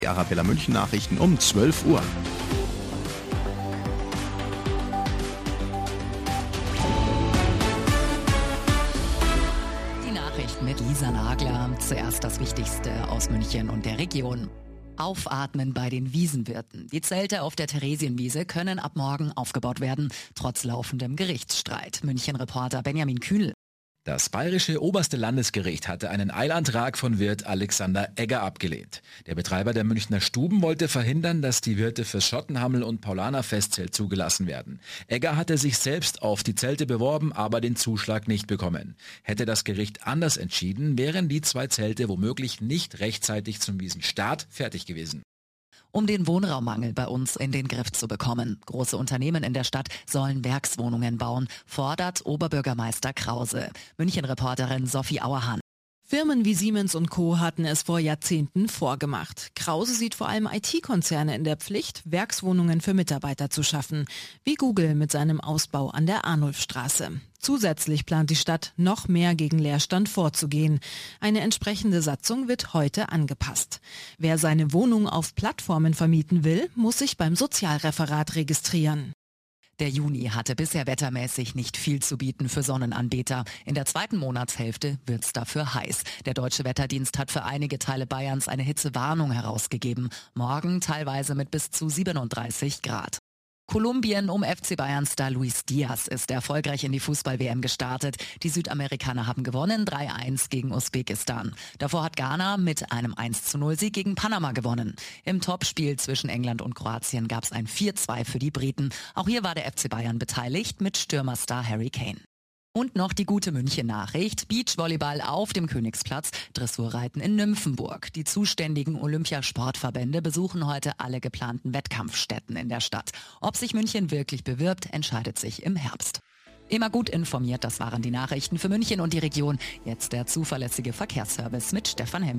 Die Arabella München Nachrichten um 12 Uhr. Die Nachrichten mit Lisa Nagler. Zuerst das Wichtigste aus München und der Region. Aufatmen bei den Wiesenwirten. Die Zelte auf der Theresienwiese können ab morgen aufgebaut werden, trotz laufendem Gerichtsstreit. München-Reporter Benjamin Kühnl. Das bayerische oberste Landesgericht hatte einen Eilantrag von Wirt Alexander Egger abgelehnt. Der Betreiber der Münchner Stuben wollte verhindern, dass die Wirte fürs Schottenhammel- und Paulaner-Festzelt zugelassen werden. Egger hatte sich selbst auf die Zelte beworben, aber den Zuschlag nicht bekommen. Hätte das Gericht anders entschieden, wären die 2 Zelte womöglich nicht rechtzeitig zum Wiesenstart fertig gewesen. Um den Wohnraummangel bei uns in den Griff zu bekommen. Große Unternehmen in der Stadt sollen Werkswohnungen bauen, fordert Oberbürgermeister Krause. München-Reporterin Sophie Auerhahn. Firmen wie Siemens und Co. hatten es vor Jahrzehnten vorgemacht. Krause sieht vor allem IT-Konzerne in der Pflicht, Werkswohnungen für Mitarbeiter zu schaffen, wie Google mit seinem Ausbau an der Arnulfstraße. Zusätzlich plant die Stadt, noch mehr gegen Leerstand vorzugehen. Eine entsprechende Satzung wird heute angepasst. Wer seine Wohnung auf Plattformen vermieten will, muss sich beim Sozialreferat registrieren. Der Juni hatte bisher wettermäßig nicht viel zu bieten für Sonnenanbeter. In der zweiten Monatshälfte wird's dafür heiß. Der Deutsche Wetterdienst hat für einige Teile Bayerns eine Hitzewarnung herausgegeben. Morgen teilweise mit bis zu 37 Grad. Kolumbien um FC Bayern-Star Luis Diaz ist erfolgreich in die Fußball-WM gestartet. Die Südamerikaner haben gewonnen, 3-1 gegen Usbekistan. Davor hat Ghana mit einem 1-0-Sieg gegen Panama gewonnen. Im Topspiel zwischen England und Kroatien gab es ein 4-2 für die Briten. Auch hier war der FC Bayern beteiligt mit Stürmerstar Harry Kane. Und noch die gute München-Nachricht. Beachvolleyball auf dem Königsplatz, Dressurreiten in Nymphenburg. Die zuständigen Olympiasportverbände besuchen heute alle geplanten Wettkampfstätten in der Stadt. Ob sich München wirklich bewirbt, entscheidet sich im Herbst. Immer gut informiert, das waren die Nachrichten für München und die Region. Jetzt der zuverlässige Verkehrsservice mit Stefan Hemp.